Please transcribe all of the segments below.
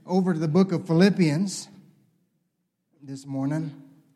over to the book of Philippians this morning.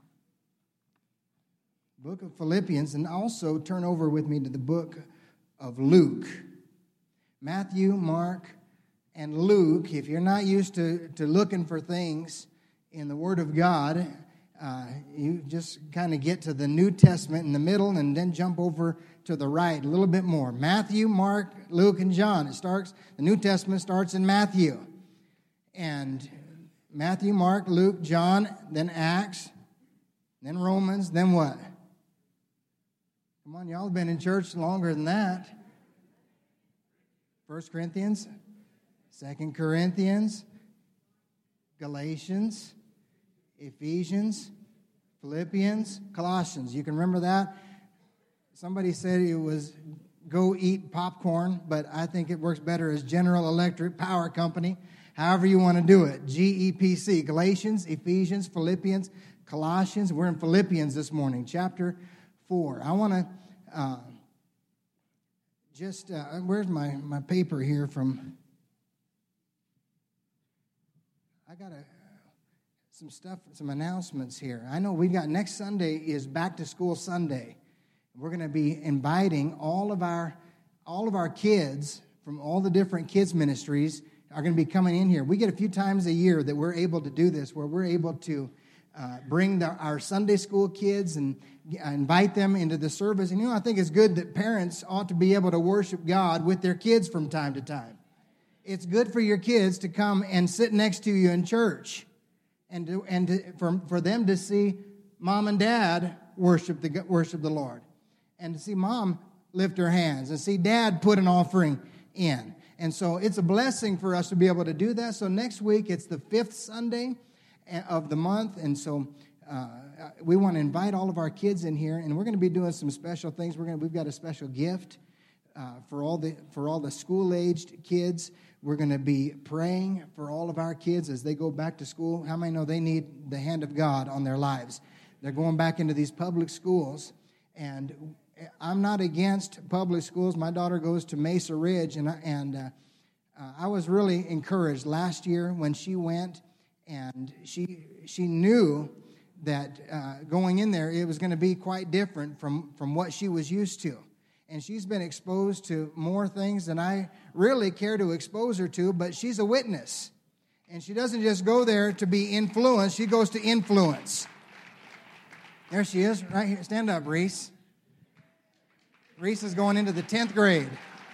Book of Philippians, and also turn over with me to the book of Luke. Matthew, Mark, and Luke. If you're not used to looking for things in the Word of God, you just kind of get to the New Testament in the middle and then jump over to the right a little bit more. Matthew, Mark, Luke, and John. The New Testament starts in Matthew. And Matthew, Mark, Luke, John, then Acts, then Romans, then what? Come on, y'all have been in church longer than that. 1 Corinthians, 2 Corinthians, Galatians, Ephesians, Philippians, Colossians. You can remember that? Somebody said it was go eat popcorn, but I think it works better as General Electric Power Company. However you want to do it. GEPC, Galatians, Ephesians, Philippians, Colossians. We're in Philippians this morning, chapter 4. I want to where's my paper here from? I got some announcements here. I know we've got next Sunday is Back to School Sunday. We're going to be inviting all of our kids from all the different kids ministries are going to be coming in here. We get a few times a year that we're able to do this, where we're able to bring our Sunday school kids and invite them into the service. And I think it's good that parents ought to be able to worship God with their kids from time to time. It's good for your kids to come and sit next to you in church, for them to see mom and dad worship the Lord, and to see mom lift her hands and see dad put an offering in. And so it's a blessing for us to be able to do that. So next week, it's the 5th Sunday of the month. And so we want to invite all of our kids in here. And we're going to be doing some special things. We've got a special gift for all the school-aged kids. We're going to be praying for all of our kids as they go back to school. How many know they need the hand of God on their lives? They're going back into these public schools. And I'm not against public schools. My daughter goes to Mesa Ridge, and I was really encouraged last year when she went, and she knew that going in there it was going to be quite different from what she was used to. And she's been exposed to more things than I really care to expose her to, but she's a witness. And she doesn't just go there to be influenced, she goes to influence. There she is, right here. Stand up, Reese. Reese is going into the 10th grade.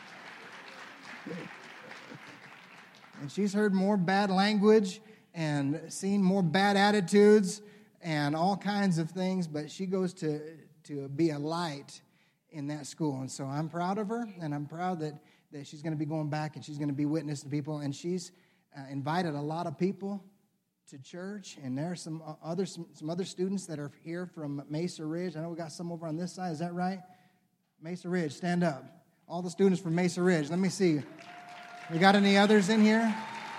And she's heard more bad language and seen more bad attitudes and all kinds of things, but she goes to be a light in that school. And so I'm proud of her, and I'm proud that she's going to be going back and she's going to be witnessing people. And she's invited a lot of people to church, and there are some other students that are here from Mesa Ridge. I know we got some over on this side. Is that right? Mesa Ridge, stand up. All the students from Mesa Ridge. Let me see. We got any others in here?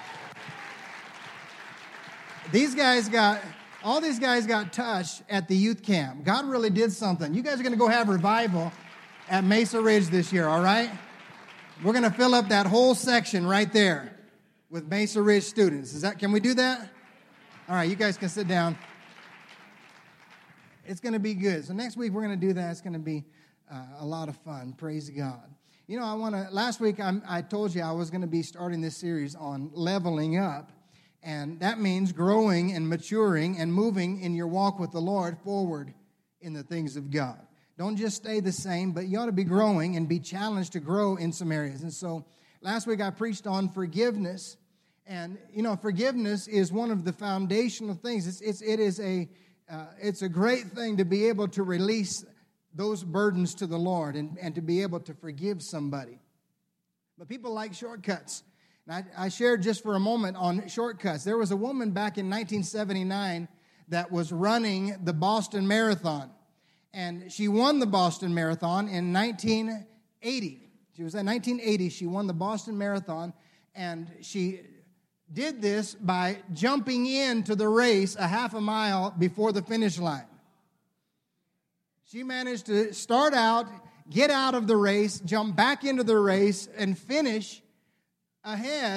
All these guys got touched at the youth camp. God really did something. You guys are going to go have revival at Mesa Ridge this year, all right? We're going to fill up that whole section right there with Mesa Ridge students. Can we do that? All right, you guys can sit down. It's going to be good. So next week we're going to do that. It's going to be a lot of fun. Praise God. Last week I told you I was going to be starting this series on leveling up. And that means growing and maturing and moving in your walk with the Lord forward in the things of God. Don't just stay the same, but you ought to be growing and be challenged to grow in some areas. And so last week I preached on forgiveness. And, forgiveness is one of the foundational things. It's a great thing to be able to release those burdens to the Lord and to be able to forgive somebody. But people like shortcuts. And I shared just for a moment on shortcuts. There was a woman back in 1979 that was running the Boston Marathon. And she won the Boston Marathon in 1980. She was in 1980. She won the Boston Marathon. And she did this by jumping into the race a half a mile before the finish line. She managed to start out, get out of the race, jump back into the race, and finish ahead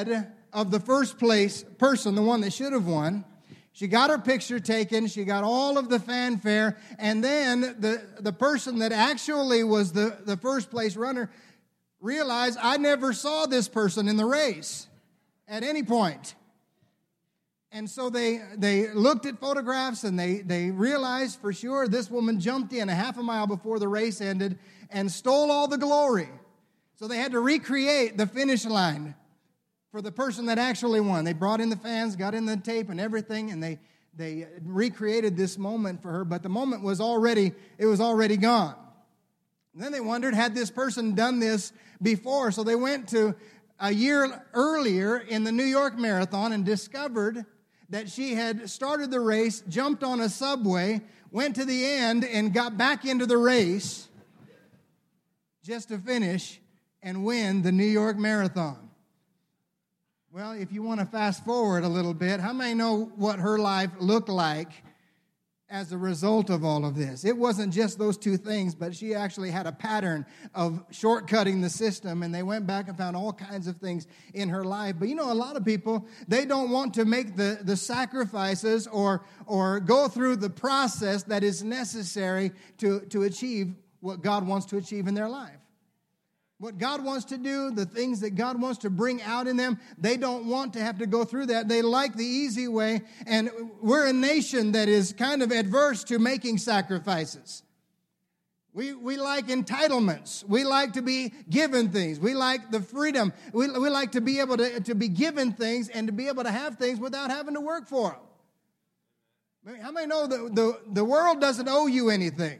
of the first place person, the one that should have won. She got her picture taken. She got all of the fanfare. And then the person that actually was the first place runner realized, I never saw this person in the race at any point. And so they looked at photographs and they realized for sure this woman jumped in a half a mile before the race ended and stole all the glory. So they had to recreate the finish line for the person that actually won. They brought in the fans, got in the tape and everything, and they recreated this moment for her, but the moment was already gone. And then they wondered, had this person done this before? So they went to a year earlier in the New York Marathon and discovered that she had started the race, jumped on a subway, went to the end, and got back into the race just to finish and win the New York Marathon. Well, if you want to fast forward a little bit, how many know what her life looked like as a result of all of this? It wasn't just those two things, but she actually had a pattern of shortcutting the system, and they went back and found all kinds of things in her life. But a lot of people, they don't want to make the sacrifices or go through the process that is necessary to achieve what God wants to achieve in their life. What God wants to do, the things that God wants to bring out in them, they don't want to have to go through that. They like the easy way, and we're a nation that is kind of adverse to making sacrifices. We like entitlements. We like to be given things. We like the freedom. We like to be able to be given things and to be able to have things without having to work for them. How many know that the world doesn't owe you anything?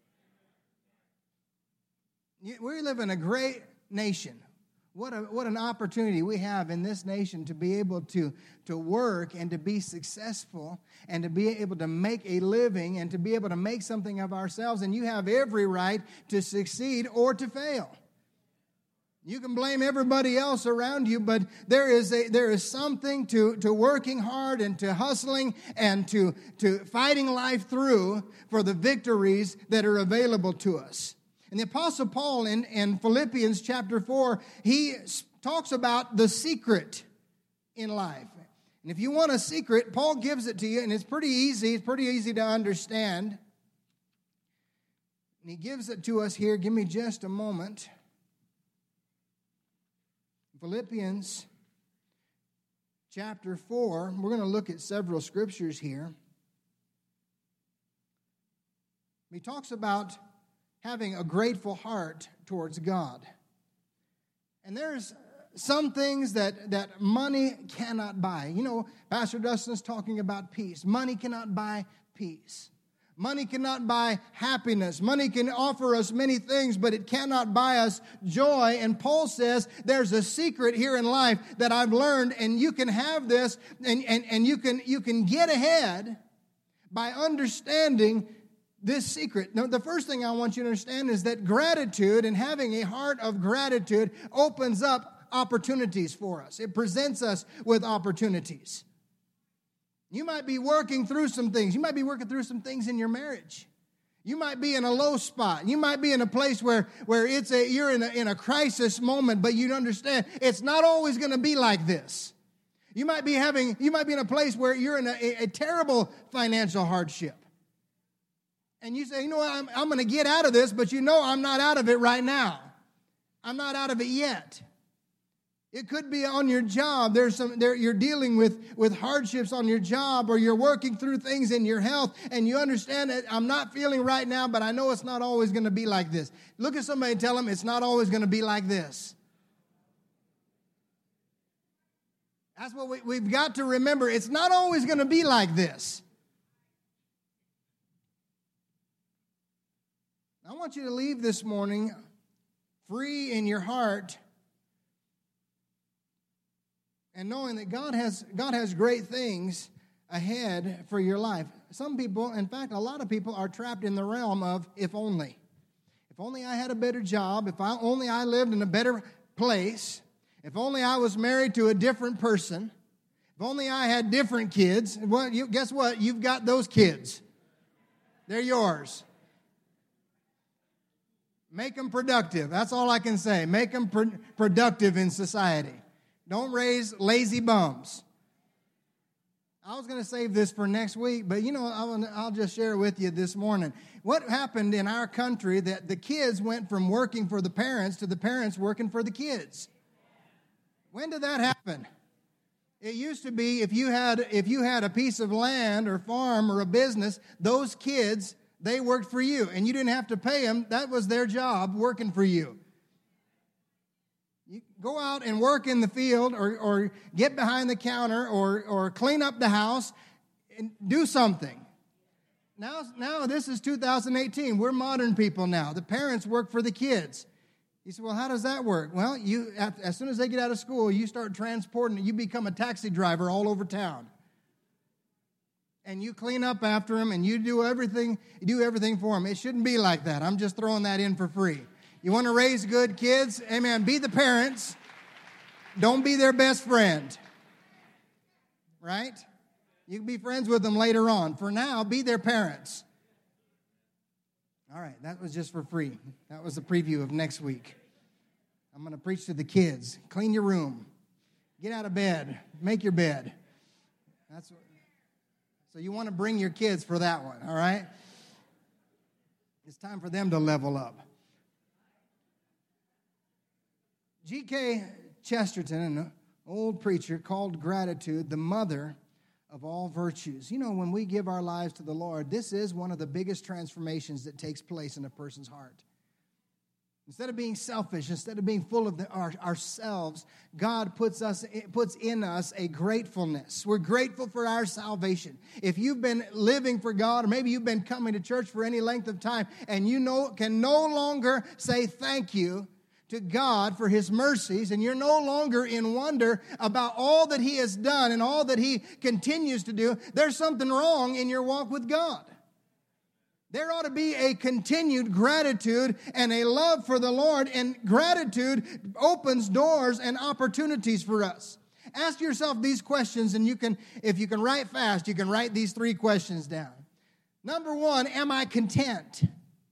We live in a great nation. What an opportunity we have in this nation to be able to work and to be successful and to be able to make a living and to be able to make something of ourselves. And you have every right to succeed or to fail. You can blame everybody else around you, but there is something to working hard and to hustling and to fighting life through for the victories that are available to us. And the Apostle Paul in Philippians chapter 4, he talks about the secret in life. And if you want a secret, Paul gives it to you, and it's pretty easy. It's pretty easy to understand. And he gives it to us here. Give me just a moment. Philippians chapter 4, we're going to look at several scriptures here. He talks about having a grateful heart towards God. And there's some things that money cannot buy. Pastor Dustin's talking about peace. Money cannot buy peace. Money cannot buy happiness. Money can offer us many things, but it cannot buy us joy. And Paul says there's a secret here in life that I've learned, and you can have this, and you can get ahead by understanding this secret. Now, the first thing I want you to understand is that gratitude and having a heart of gratitude opens up opportunities for us. It presents us with opportunities. You might be working through some things. You might be working through some things in your marriage. You might be in a low spot. You might be in a place where you're in a crisis moment, but you understand it's not always going to be like this. You might be in a place where you're in a terrible financial hardship. And you say, I'm going to get out of this, but I'm not out of it right now. I'm not out of it yet. It could be on your job. You're dealing with hardships on your job, or you're working through things in your health, and you understand that I'm not feeling right now, but I know it's not always going to be like this. Look at somebody and tell them it's not always going to be like this. That's what we've got to remember. It's not always going to be like this. I want you to leave this morning free in your heart and knowing that God has great things ahead for your life. Some people, in fact, a lot of people are trapped in the realm of if only. If only I had a better job, if only I lived in a better place, if only I was married to a different person, if only I had different kids. Well, guess what? You've got those kids. They're yours. Make them productive. That's all I can say. Make them productive in society. Don't raise lazy bums. I was going to save this for next week, but I'll just share it with you this morning. What happened in our country that the kids went from working for the parents to the parents working for the kids? When did that happen? It used to be if you had a piece of land or farm or a business, those kids, they worked for you, and you didn't have to pay them. That was their job, working for you. You go out and work in the field or get behind the counter or clean up the house and do something. Now this is 2018. We're modern people now. The parents work for the kids. You say, well, how does that work? Well, as soon as they get out of school, you start transporting. You become a taxi driver all over town. And you clean up after them and you do everything for them. It shouldn't be like that. I'm just throwing that in for free. You want to raise good kids? Amen. Be the parents. Don't be their best friend. Right? You can be friends with them later on. For now, be their parents. All right, that was just for free. That was a preview of next week. I'm going to preach to the kids. Clean your room. Get out of bed. Make your bed. So you want to bring your kids for that one, all right? It's time for them to level up. G.K. Chesterton, an old preacher, called gratitude the mother of all virtues. You know, when we give our lives to the Lord, this is one of the biggest transformations that takes place in a person's heart. Instead of being selfish, instead of being full of ourselves, God puts in us a gratefulness. We're grateful for our salvation. If you've been living for God, or maybe you've been coming to church for any length of time, and can no longer say thank you to God for His mercies, and you're no longer in wonder about all that He has done and all that He continues to do, there's something wrong in your walk with God. There ought to be a continued gratitude and a love for the Lord, and gratitude opens doors and opportunities for us. Ask yourself these questions, and if you can write fast, you can write these 3 questions down. Number 1, am I content?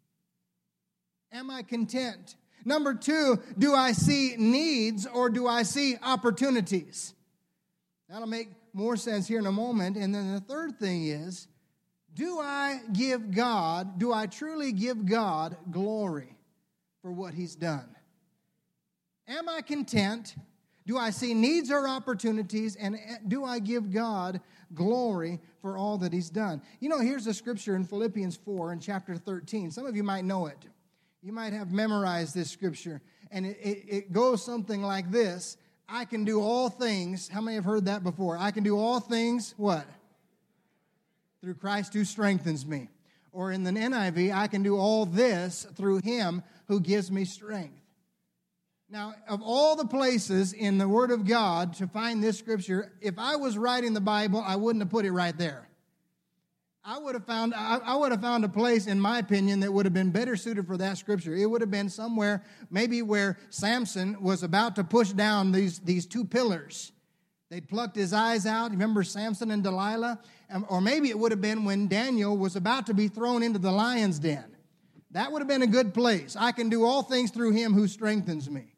Am I content? Number 2, do I see needs or do I see opportunities? That'll make more sense here in a moment. And then the third thing is, do I truly give God glory for what He's done? Am I content? Do I see needs or opportunities? And do I give God glory for all that He's done? You know, here's a scripture in Philippians 4 in chapter 13. Some of you might know it. You might have memorized this scripture, and it goes something like this. I can do all things. How many have heard that before? I can do all things, what? Through Christ who strengthens me. Or in the NIV, I can do all this through Him who gives me strength. Now, of all the places in the Word of God to find this scripture, if I was writing the Bible, I wouldn't have put it right there. I would have found a place, in my opinion, that would have been better suited for that scripture. It would have been somewhere, maybe where Samson was about to push down these 2 pillars. They'd plucked his eyes out. Remember Samson and Delilah? Or maybe it would have been when Daniel was about to be thrown into the lion's den. That would have been a good place. I can do all things through Him who strengthens me.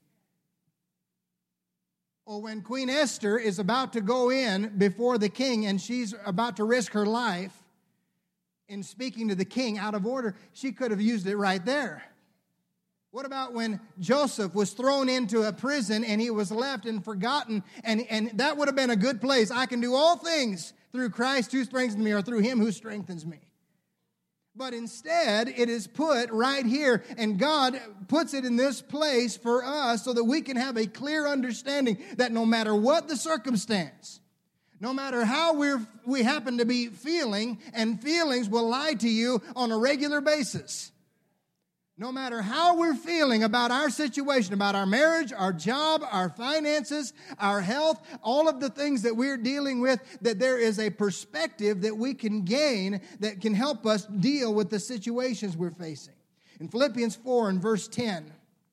Or when Queen Esther is about to go in before the king and she's about to risk her life, in speaking to the king out of order, she could have used it right there. What about when Joseph was thrown into a prison and he was left and forgotten, and that would have been a good place. I can do all things through Christ who strengthens me, or through Him who strengthens me. But instead, it is put right here, and God puts it in this place for us so that we can have a clear understanding that no matter what the circumstance, no matter how we happen to be feeling, and feelings will lie to you on a regular basis. No matter how we're feeling about our situation, about our marriage, our job, our finances, our health, all of the things that we're dealing with, that there is a perspective that we can gain that can help us deal with the situations we're facing. In Philippians 4 and verse 10,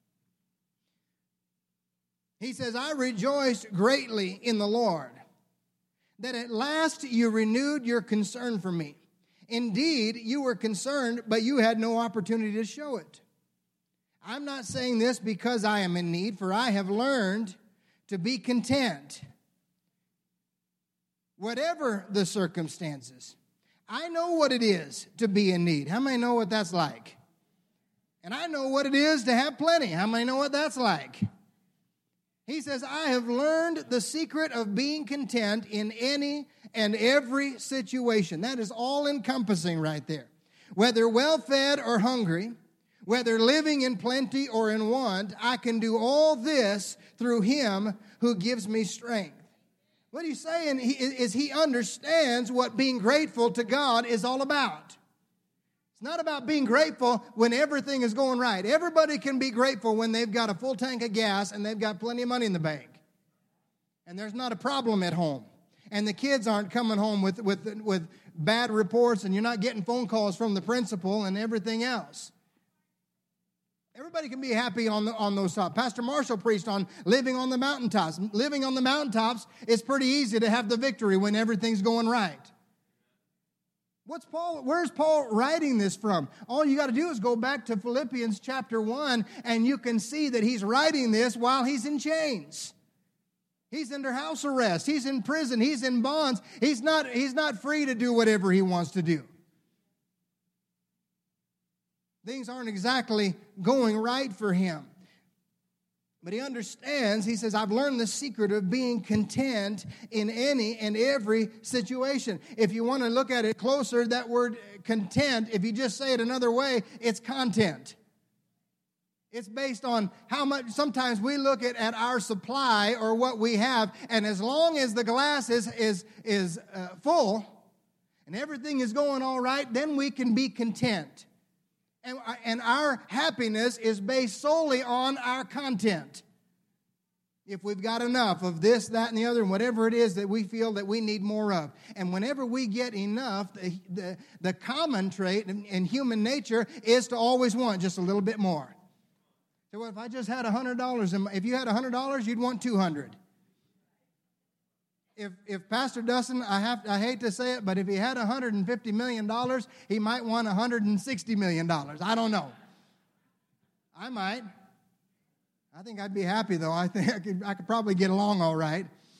he says, I rejoiced greatly in the Lord, that at last you renewed your concern for me. Indeed, you were concerned, but you had no opportunity to show it. I'm not saying this because I am in need, for I have learned to be content, whatever the circumstances. I know what it is to be in need. How many know what that's like? And I know what it is to have plenty. How many know what that's like? He says, I have learned the secret of being content in any and every situation. That is all encompassing right there. Whether well-fed or hungry, whether living in plenty or in want, I can do all this through him who gives me strength. What he's saying is he understands what being grateful to God is all about. It's not about being grateful when everything is going right. Everybody can be grateful when they've got a full tank of gas and they've got plenty of money in the bank. And there's not a problem at home. And the kids aren't coming home with bad reports, and you're not getting phone calls from the principal and everything else. Everybody can be happy on those tops. Pastor Marshall preached on living on the mountaintops. Living on the mountaintops is pretty easy to have the victory when everything's going right. Where's Paul writing this from? All you got to do is go back to Philippians chapter 1, and you can see that he's writing this while he's in chains. He's under house arrest. He's in prison. He's in bonds. He's not free to do whatever he wants to do. Things aren't exactly going right for him. But he understands, he says, I've learned the secret of being content in any and every situation. If you want to look at it closer, that word content, if you just say it another way, it's content. It's based on how much, sometimes we look at our supply or what we have, and as long as the glass is full and everything is going all right, then we can be content. And our happiness is based solely on our content. If we've got enough of this, that, and the other, and whatever it is that we feel that we need more of. And whenever we get enough, the common trait in human nature is to always want just a little bit more. So if I just had $100, if you had $100, you'd want $200. If Pastor Dustin, I hate to say it, but if he had $150 million, he might want $160 million. I don't know. I might. I think I'd be happy, though. I think I could probably get along all right.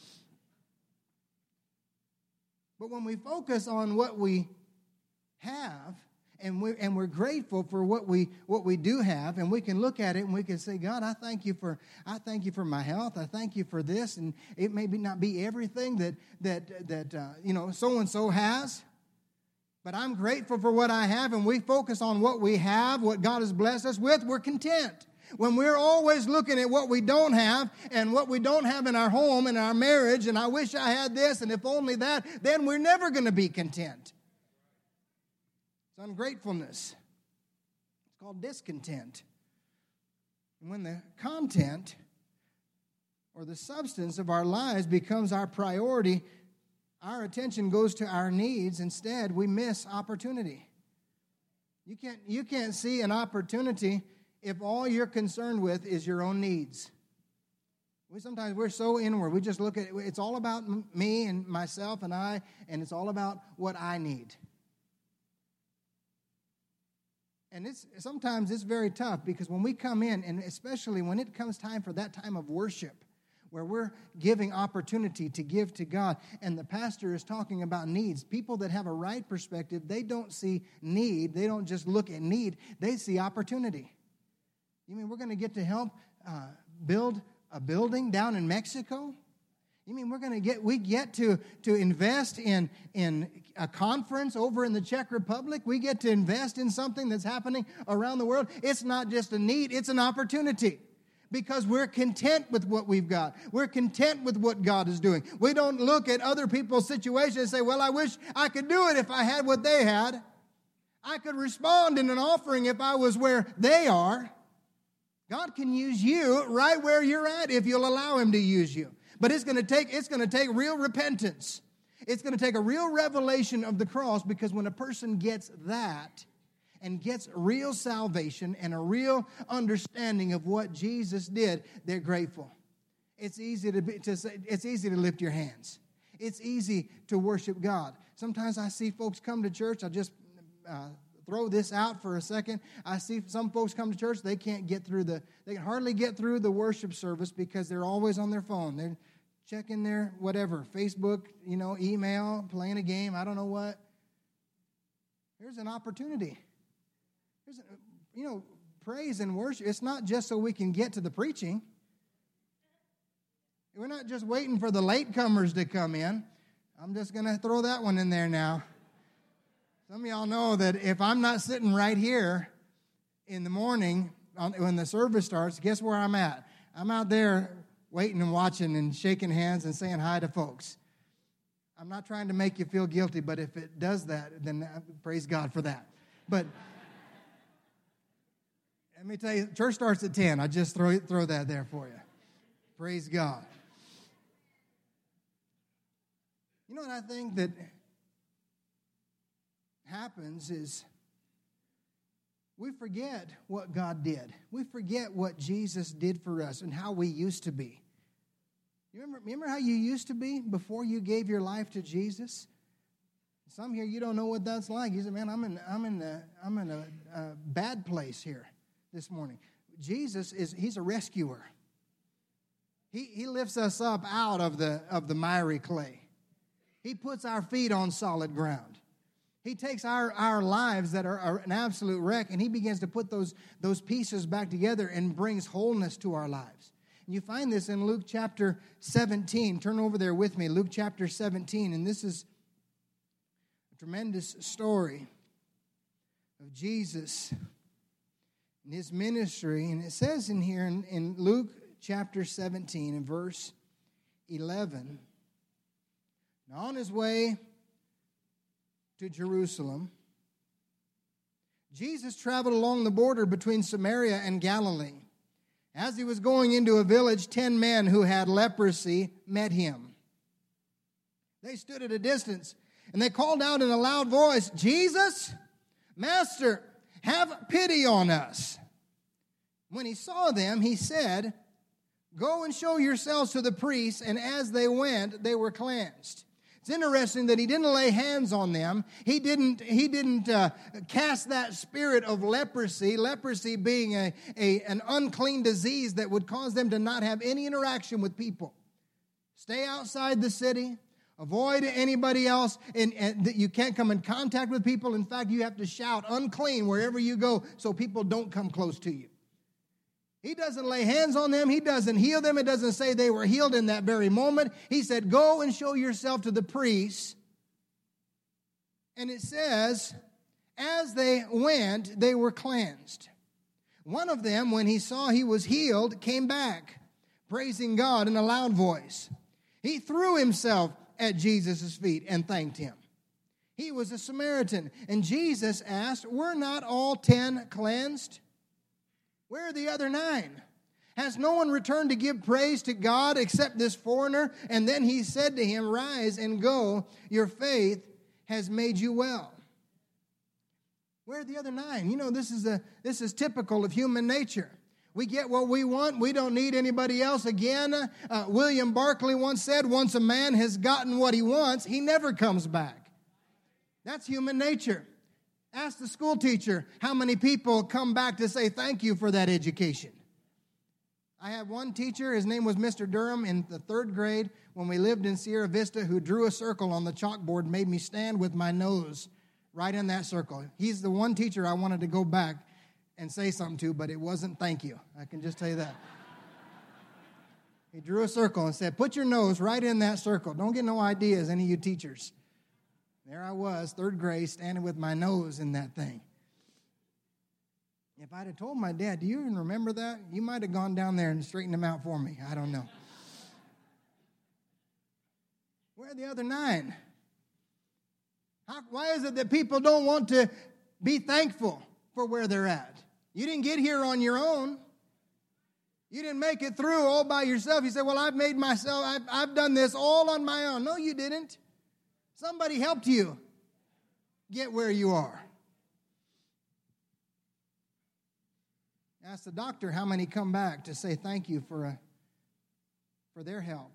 But when we focus on what we have, and we're grateful for what we do have, and we can look at it and we can say, God, I thank you for my health. I thank you for this, and it may not be everything that so and so has, but I'm grateful for what I have. And we focus on what we have, what God has blessed us with. We're content. When we're always looking at what we don't have and what we don't have in our home and our marriage, and I wish I had this, and if only that, then we're never going to be content. It's ungratefulness. It's called discontent. And when the content or the substance of our lives becomes our priority, our attention goes to our needs. Instead, we miss opportunity. You can't see an opportunity if all you're concerned with is your own needs. Sometimes we're so inward. We just look at it. It's all about me and myself and I, and it's all about what I need. And sometimes it's very tough, because when we come in, and especially when it comes time for that time of worship, where we're giving opportunity to give to God, and the pastor is talking about needs, people that have a right perspective, they don't see need. They don't just look at need. They see opportunity. You mean we're going to get to help build a building down in Mexico? You mean we get to invest in a conference over in the Czech Republic? We get to invest in something that's happening around the world? It's not just a need, it's an opportunity. Because we're content with what we've got. We're content with what God is doing. We don't look at other people's situations and say, well, I wish I could do it if I had what they had. I could respond in an offering if I was where they are. God can use you right where you're at if you'll allow him to use you. But it's going to take real repentance. It's going to take a real revelation of the cross, because when a person gets that and gets real salvation and a real understanding of what Jesus did, they're grateful. It's easy it's easy to lift your hands. It's easy to worship God. Sometimes I see folks come to church. I just throw this out for a second. I see some folks come to church, they can hardly get through the worship service because they're always on their phone. They're checking their whatever, Facebook, email, playing a game, I don't know what. There's an opportunity. Praise and worship, it's not just so we can get to the preaching. We're not just waiting for the latecomers to come in. I'm just going to throw that one in there now. Some of y'all know that if I'm not sitting right here in the morning when the service starts, guess where I'm at? I'm out there waiting and watching and shaking hands and saying hi to folks. I'm not trying to make you feel guilty, but if it does that, then praise God for that. But let me tell you, church starts at 10. I just throw that there for you. Praise God. You know what I think that happens is we forget what God did. We forget what Jesus did for us and how we used to be. You remember how you used to be before you gave your life to Jesus? Some here, you don't know what that's like. You say, man, I'm in a bad place here this morning. Jesus he's a rescuer. He lifts us up out of the miry clay. He puts our feet on solid ground. He takes our lives that are an absolute wreck, and he begins to put those pieces back together and brings wholeness to our lives. And you find this in Luke chapter 17. Turn over there with me, Luke chapter 17. And this is a tremendous story of Jesus and his ministry. And it says in here in Luke chapter 17 and verse 11, now on his way to Jerusalem, Jesus traveled along the border between Samaria and Galilee. As he was going into a village, 10 men who had leprosy met him. They stood at a distance, and they called out in a loud voice, Jesus, Master, have pity on us. When he saw them, he said, Go and show yourselves to the priests. And as they went, they were cleansed. It's interesting that he didn't lay hands on them. He didn't cast that spirit of leprosy being an unclean disease that would cause them to not have any interaction with people. Stay outside the city. Avoid anybody else. And you can't come in contact with people. In fact, you have to shout unclean wherever you go so people don't come close to you. He doesn't lay hands on them. He doesn't heal them. It doesn't say they were healed in that very moment. He said, go and show yourself to the priests. And it says, as they went, they were cleansed. One of them, when he saw he was healed, came back, praising God in a loud voice. He threw himself at Jesus' feet and thanked him. He was a Samaritan. And Jesus asked, were not all 10 cleansed? Where are the other 9? Has no one returned to give praise to God except this foreigner? And then he said to him, rise and go. Your faith has made you well. Where are the other 9? You know, this is typical of human nature. We get what we want. We don't need anybody else. Again, William Barclay once said, once a man has gotten what he wants, he never comes back. That's human nature. Ask the school teacher how many people come back to say thank you for that education. I had one teacher, his name was Mr. Durham, in the 3rd grade when we lived in Sierra Vista, who drew a circle on the chalkboard, made me stand with my nose right in that circle. He's the one teacher I wanted to go back and say something to, but it wasn't thank you. I can just tell you that. He drew a circle and said, put your nose right in that circle. Don't get no ideas, any of you teachers. There I was, 3rd grade, standing with my nose in that thing. If I'd have told my dad, do you even remember that? You might have gone down there and straightened him out for me. I don't know. Where are the other 9? Why is it that people don't want to be thankful for where they're at? You didn't get here on your own. You didn't make it through all by yourself. You say, well, I've done this all on my own. No, you didn't. Somebody helped you get where you are. Ask the doctor how many come back to say thank you for their help.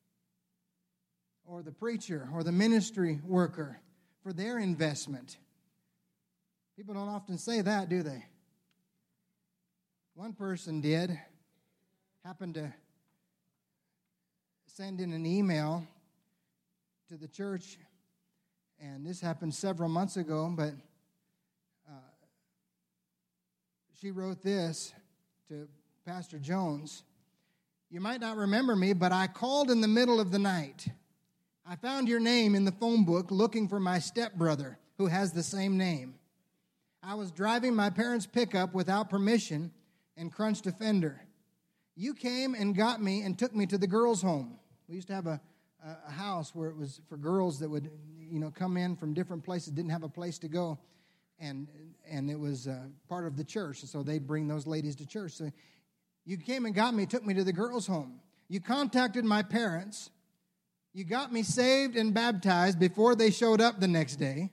Or the preacher or the ministry worker for their investment. People don't often say that, do they? One person did, happened to send in an email to the church, and this happened several months ago, but she wrote this to Pastor Jones. You might not remember me, but I called in the middle of the night. I found your name in the phone book looking for my stepbrother who has the same name. I was driving my parents' pickup without permission and crunched a fender. You came and got me and took me to the girls' home. We used to have a house where it was for girls that would, come in from different places, didn't have a place to go, and it was part of the church, so they'd bring those ladies to church. So you came and got me, took me to the girls' home. You contacted my parents. You got me saved and baptized before they showed up the next day.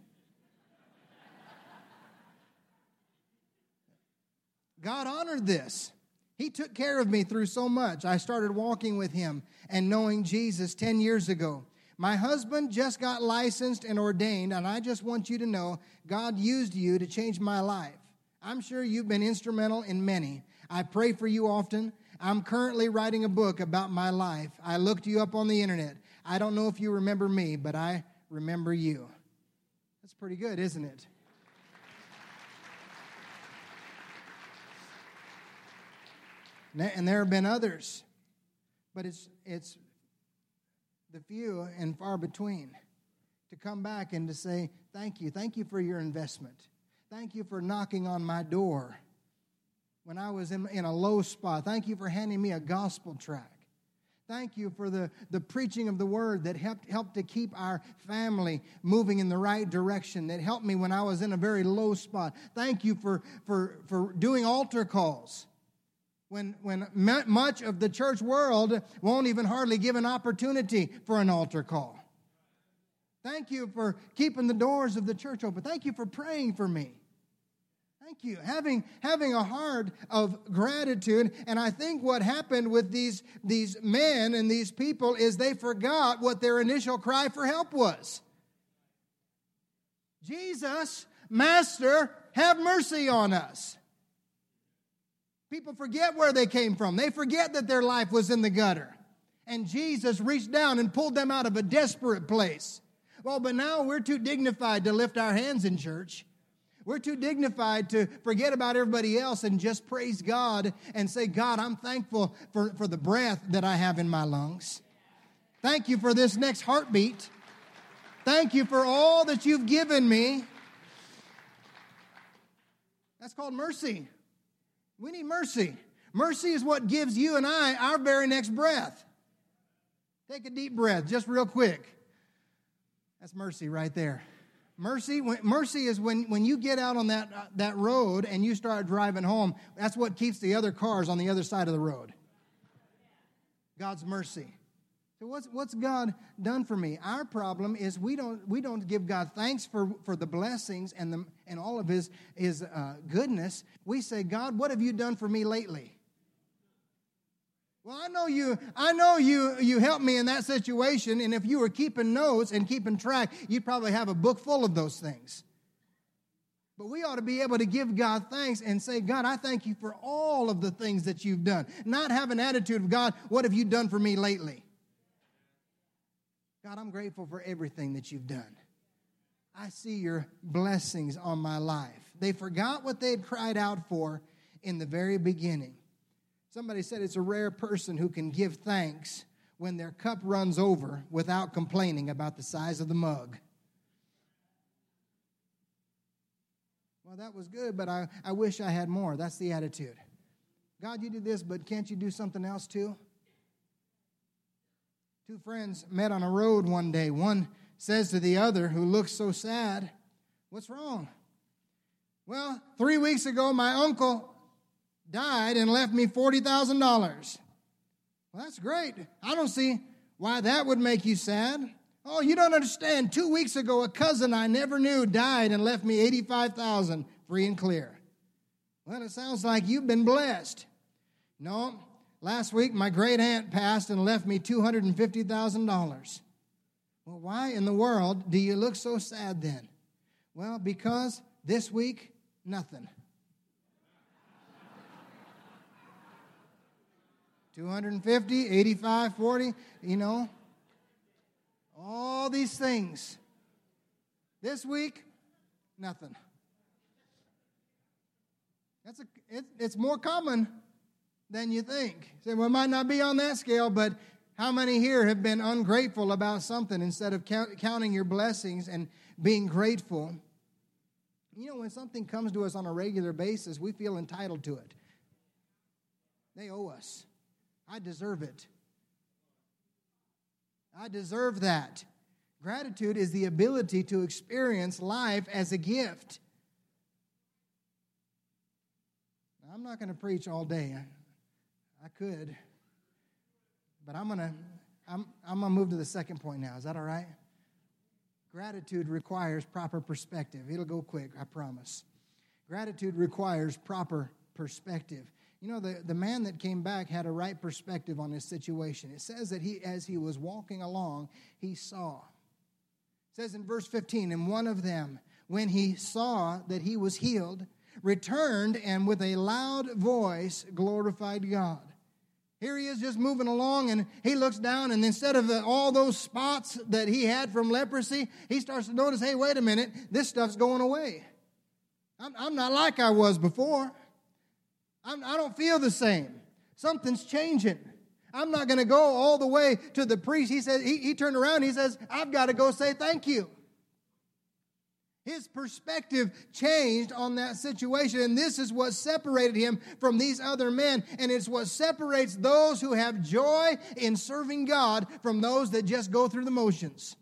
God honored this. He took care of me through so much. I started walking with him and knowing Jesus 10 years ago. My husband just got licensed and ordained, and I just want you to know God used you to change my life. I'm sure you've been instrumental in many. I pray for you often. I'm currently writing a book about my life. I looked you up on the internet. I don't know if you remember me, but I remember you. That's pretty good, isn't it? And there have been others, but it's the few and far between to come back and to say, thank you for your investment. Thank you for knocking on my door when I was in a low spot. Thank you for handing me a gospel tract. Thank you for the preaching of the word that helped to keep our family moving in the right direction, that helped me when I was in a very low spot. Thank you for doing altar calls. When much of the church world won't even hardly give an opportunity for an altar call. Thank you for keeping the doors of the church open. Thank you for praying for me. Thank you. Having a heart of gratitude. And I think what happened with these men and these people is they forgot what their initial cry for help was. Jesus, Master, have mercy on us. People forget where they came from. They forget that their life was in the gutter. And Jesus reached down and pulled them out of a desperate place. Well, but now we're too dignified to lift our hands in church. We're too dignified to forget about everybody else and just praise God and say, God, I'm thankful for the breath that I have in my lungs. Thank you for this next heartbeat. Thank you for all that you've given me. That's called mercy. We need mercy. Mercy is what gives you and I our very next breath. Take a deep breath, just real quick. That's mercy right there. Mercy is when you get out on that road and you start driving home. That's what keeps the other cars on the other side of the road. God's mercy. So what's God done for me? Our problem is we don't give God thanks for the blessings and all of His goodness. We say, God, what have you done for me lately? Well, I know you helped me in that situation, and if you were keeping notes and keeping track, you'd probably have a book full of those things. But we ought to be able to give God thanks and say, God, I thank you for all of the things that you've done. Not have an attitude of, God, what have you done for me lately? God, I'm grateful for everything that you've done. I see your blessings on my life. They forgot what they had cried out for in the very beginning. Somebody said it's a rare person who can give thanks when their cup runs over without complaining about the size of the mug. Well, that was good, but I wish I had more. That's the attitude. God, you did this, but can't you do something else too? Two friends met on a road one day. One says to the other, who looks so sad, what's wrong? Well, 3 weeks ago, my uncle died and left me $40,000. Well, that's great. I don't see why that would make you sad. Oh, you don't understand. 2 weeks ago, a cousin I never knew died and left me $85,000 free and clear. Well, it sounds like you've been blessed. No. Last week, my great aunt passed and left me $250,000. Well, why in the world do you look so sad then? Well, because This week, nothing. 250, 85, 40, all these things. This week, nothing. It's more common than you think. You say, well, it might not be on that scale, but how many here have been ungrateful about something instead of counting your blessings and being grateful? When something comes to us on a regular basis, we feel entitled to it. They owe us. I deserve it. I deserve that. Gratitude is the ability to experience life as a gift. Now, I'm not going to preach all day. I could. But I'm going to move to the second point now. Is that all right? Gratitude requires proper perspective. It'll go quick, I promise. Gratitude requires proper perspective. The man that came back had a right perspective on his situation. It says that as he was walking along, he saw. It says in verse 15, and one of them, when he saw that he was healed, returned and with a loud voice glorified God. Here he is just moving along, and he looks down, and instead of all those spots that he had from leprosy, he starts to notice, hey, wait a minute, this stuff's going away. I'm not like I was before. I don't feel the same. Something's changing. I'm not going to go all the way to the priest. He said, he turned around, he says, I've got to go say thank you. His perspective changed on that situation, and this is what separated him from these other men, and it's what separates those who have joy in serving God from those that just go through the motions.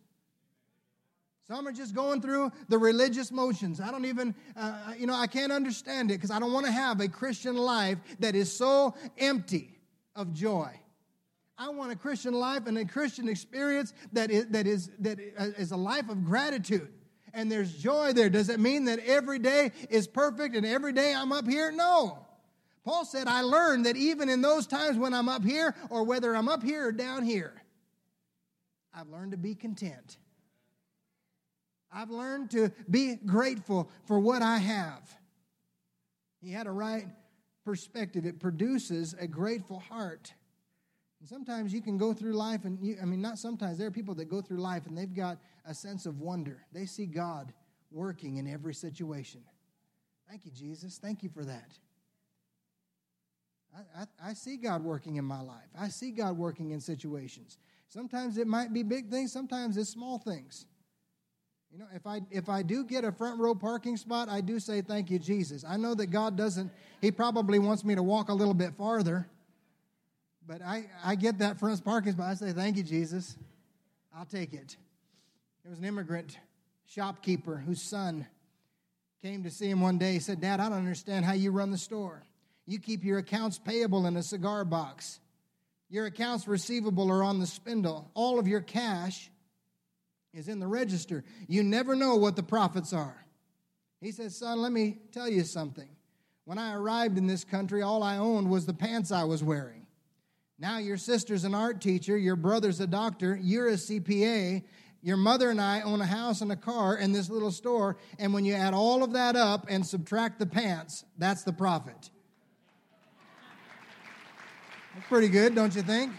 Some are just going through the religious motions. I don't even, I can't understand it because I don't want to have a Christian life that is so empty of joy. I want a Christian life and a Christian experience that is a life of gratitude. And there's joy there. Does it mean that every day is perfect and every day I'm up here? No. Paul said, I learned that even in those times when I'm up here, or whether I'm up here or down here, I've learned to be content. I've learned to be grateful for what I have. He had a right perspective. It produces a grateful heart. And sometimes you can go through life, and not sometimes. There are people that go through life, and they've got a sense of wonder. They see God working in every situation. Thank you, Jesus. Thank you for that. I see God working in my life. I see God working in situations. Sometimes it might be big things. Sometimes it's small things. If I do get a front row parking spot, I do say, thank you, Jesus. I know that God doesn't, He probably wants me to walk a little bit farther. But I get that front parking spot. I say, thank you, Jesus. I'll take it. There was an immigrant shopkeeper whose son came to see him one day. He said, Dad, I don't understand how you run the store. You keep your accounts payable in a cigar box. Your accounts receivable are on the spindle. All of your cash is in the register. You never know what the profits are. He said, son, let me tell you something. When I arrived in this country, all I owned was the pants I was wearing. Now your sister's an art teacher, your brother's a doctor, you're a CPA, your mother and I own a house and a car and this little store, and when you add all of that up and subtract the pants, that's the profit. That's pretty good, don't you think?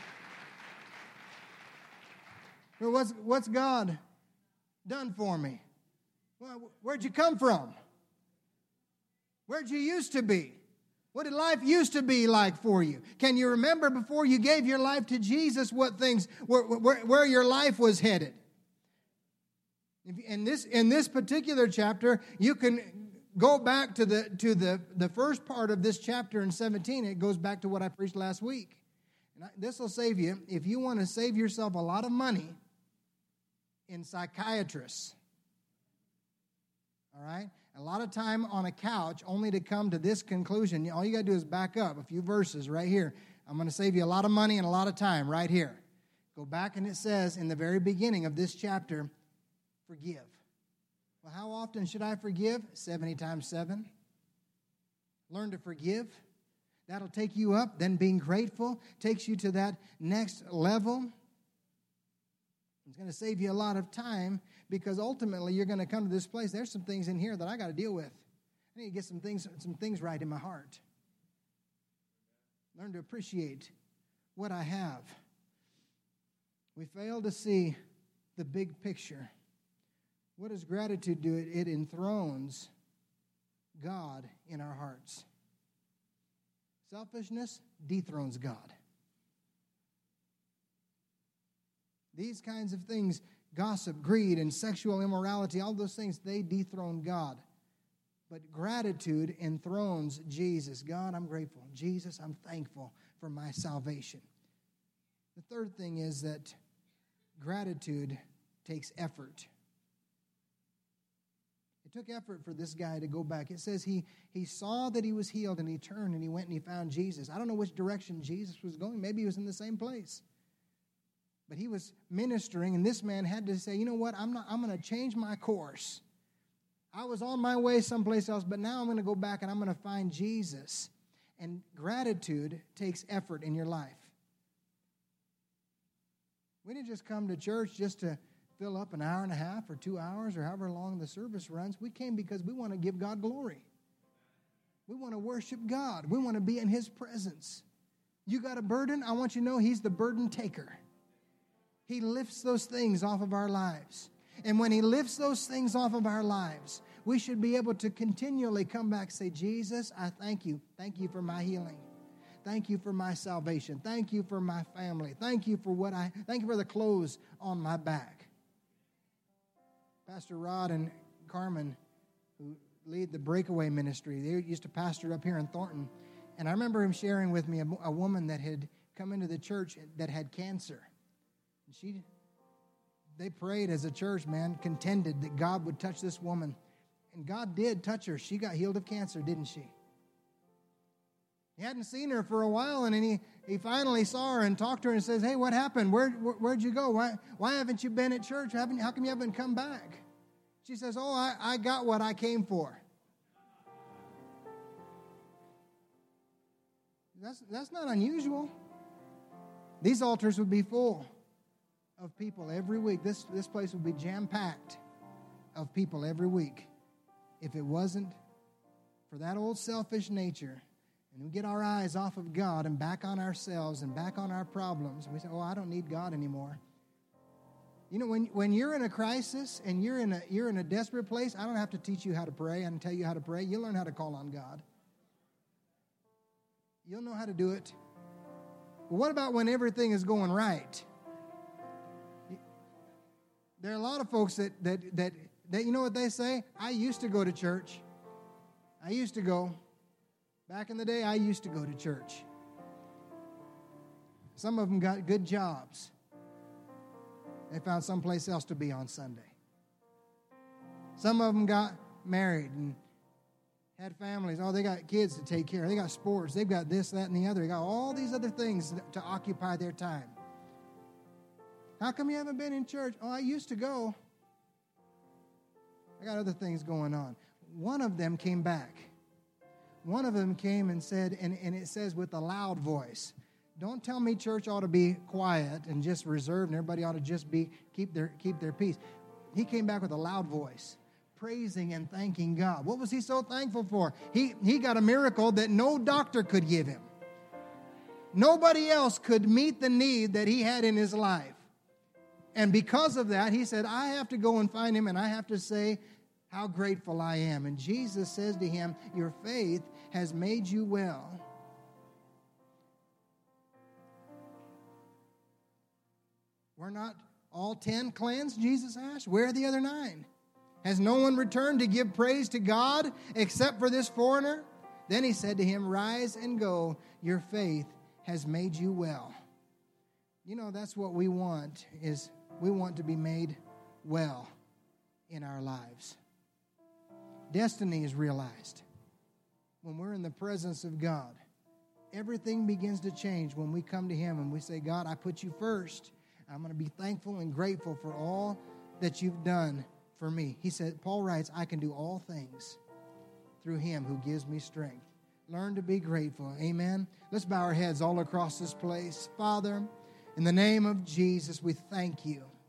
Well, what's God done for me? Well, where'd you come from? Where'd you used to be? What did life used to be like for you? Can you remember before you gave your life to Jesus what things, where your life was headed? In this particular chapter, you can go back to the first part of this chapter in 17. It goes back to what I preached last week. And this will save you. If you want to save yourself a lot of money in psychiatrists, all right? A lot of time on a couch only to come to this conclusion. All you got to do is back up a few verses right here. I'm going to save you a lot of money and a lot of time right here. Go back and it says in the very beginning of this chapter, forgive. Well, how often should I forgive? 70 times 7. Learn to forgive. That'll take you up. Then being grateful takes you to that next level. It's going to save you a lot of time because ultimately you're going to come to this place. There's some things in here that I got to deal with. I need to get some things right in my heart. Learn to appreciate what I have. We fail to see the big picture. What does gratitude do? It enthrones God in our hearts. Selfishness dethrones God. These kinds of things, gossip, greed, and sexual immorality, all those things, they dethrone God. But gratitude enthrones Jesus. God, I'm grateful. Jesus, I'm thankful for my salvation. The third thing is that gratitude takes effort. It took effort for this guy to go back. It says he saw that he was healed, and he turned and he went and he found Jesus. I don't know which direction Jesus was going. Maybe he was in the same place. But he was ministering, and this man had to say, you know what, I'm going to change my course. I was on my way someplace else, but now I'm going to go back and I'm going to find Jesus. And gratitude takes effort in your life. We didn't just come to church just to fill up an hour and a half or 2 hours or however long the service runs. We came because we want to give God glory. We want to worship God. We want to be in His presence. You got a burden? I want you to know He's the burden taker. He lifts those things off of our lives. And when He lifts those things off of our lives, we should be able to continually come back and say, Jesus, I thank you. Thank you for my healing. Thank you for my salvation. Thank you for my family. Thank you for the clothes on my back. Pastor Rod and Carmen, who lead the Breakaway Ministry, they used to pastor up here in Thornton. And I remember him sharing with me a woman that had come into the church that had cancer. And they prayed as a church, man, contended that God would touch this woman. And God did touch her. She got healed of cancer, didn't she? He hadn't seen her for a while, and then he finally saw her and talked to her and says, hey, what happened? Where'd you go? Why haven't you been at church? How come you haven't come back? She says, oh, I got what I came for. That's not unusual. These altars would be full of people every week. This place would be jam-packed of people every week if it wasn't for that old selfish nature. And we get our eyes off of God and back on ourselves and back on our problems. And we say, oh, I don't need God anymore. You know, when you're in a crisis and you're in a desperate place, I don't have to teach you how to pray and tell you how to pray. You'll learn how to call on God. You'll know how to do it. But what about when everything is going right? There are a lot of folks that you know what they say? I used to go to church. I used to go. Back in the day, I used to go to church. Some of them got good jobs. They found someplace else to be on Sunday. Some of them got married and had families. Oh, they got kids to take care of. They got sports. They've got this, that, and the other. They got all these other things to occupy their time. How come you haven't been in church? Oh, I used to go. I got other things going on. One of them came back. One of them came and said, and it says with a loud voice, don't tell me church ought to be quiet and just reserved and everybody ought to just keep their peace. He came back with a loud voice, praising and thanking God. What was he so thankful for? He got a miracle that no doctor could give him. Nobody else could meet the need that he had in his life. And because of that, he said, I have to go and find him and I have to say how grateful I am. And Jesus says to him, your faith has made you well. Were not all 10 cleansed? Jesus asked. Where are the other 9? Has no one returned to give praise to God except for this foreigner? Then he said to him, rise and go. Your faith has made you well. You know, that's what we want, is we want to be made well in our lives. Destiny is realized when we're in the presence of God. Everything begins to change when we come to Him and we say, God, I put you first. I'm going to be thankful and grateful for all that you've done for me. He said, Paul writes, I can do all things through Him who gives me strength. Learn to be grateful. Amen. Let's bow our heads all across this place. Father, in the name of Jesus, we thank you